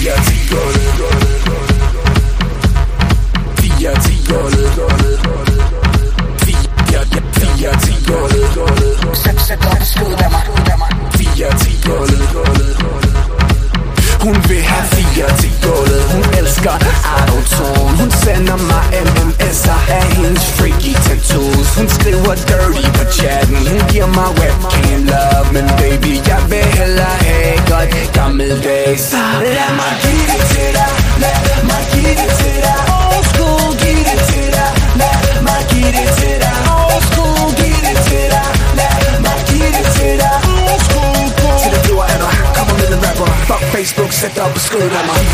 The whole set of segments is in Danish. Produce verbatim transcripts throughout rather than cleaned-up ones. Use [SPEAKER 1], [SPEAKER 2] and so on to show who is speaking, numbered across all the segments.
[SPEAKER 1] fire ti gulvet. Fire ti gulvet. Fire ti gulvet.
[SPEAKER 2] Sæt, sæt op og skud af mig.
[SPEAKER 1] Fire ti gulvet. Hun vil have fire ti gulvet. Hun elsker autotune. Hun sender mig M M S'er af hendes freaky tattoos. Hun skriver dirty på chatten. Hun giver mig webcam love. Men baby, jeg vil hellere have godt gammeldags. Lad mig give det til dig. Lad mig give det til dig. Old school, giv det til dig. Lad mig give det til dig. Old school, giv det til dig. Lad mig give det til dig. Old school, til det bliver af dig. Kommer med en rapper. Fuck Facebook, sæt dig op og skriv af mig.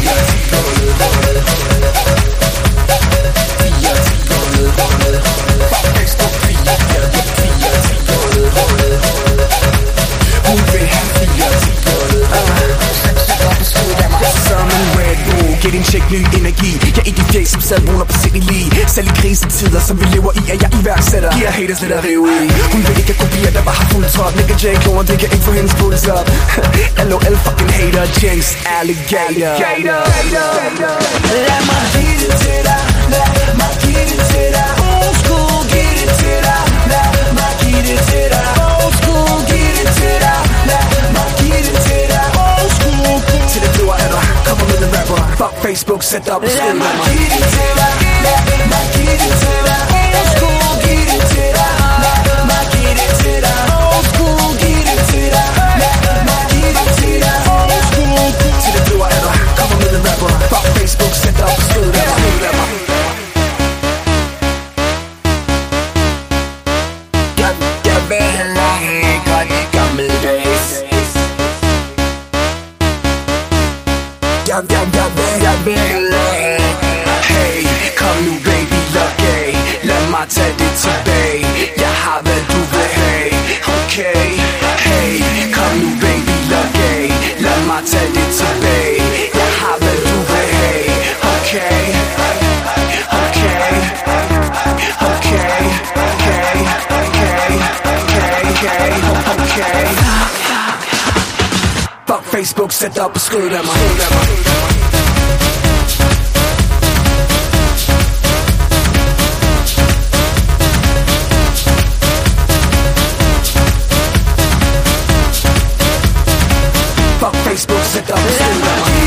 [SPEAKER 1] Fuck Facebook, fire ti gulvet. Hun vil have fire ti gulvet.
[SPEAKER 2] Sæt op og skud af mig.
[SPEAKER 1] Som en Red Bull, giv din check ny energi. Jeg er ikke de fjæs, som selv vågner på sind i lige. Selv i krisetider, som vi lever i, er jeg iværksætter. Giver haters lidt at rive i. Hun vil ikke have kopier, der bare har fuld top. Nick J. Kloren, det kan ikke få hendes puls op. L O L fucking hater, Jinx, alligator. Lad mig give det til dig. Lad mig give det til dig. Old school, giv det til dig. Lad mig give det til dig. Old school, giv det til dig. Lad mig give det til dig. Old school, til det bliver af dig. Kommer med en rapper. Fuck Facebook, sæt op og skriv af mig. Lad mig give det til dig. Lad mig give det til dig. Old school, giv det til dig. Lad mig give det til dig. Old school, giv det til dig. Lad mig give det til dig. Old school, til det bliver af dig. Kommer med en rapper. Fuck Facebook, sæt op og skriv af mig. Jeg vil hellere have godt gammeldags. Jeg, jeg, jeg vil, jeg vil hellere have. Hey, kom nu baby, luk af. Lad mig tage det tilbage. Jeg har hvad du vil have. Okay, hey, kom nu baby, luk af. Lad mig tage det tilbage. Jeg har hvad du vil have. Okay, okay, okay, okay, okay, okay, okay. Fuck Facebook, sæt op og skriv af mig. Fuck Facebook, sæt op og skriv af mig.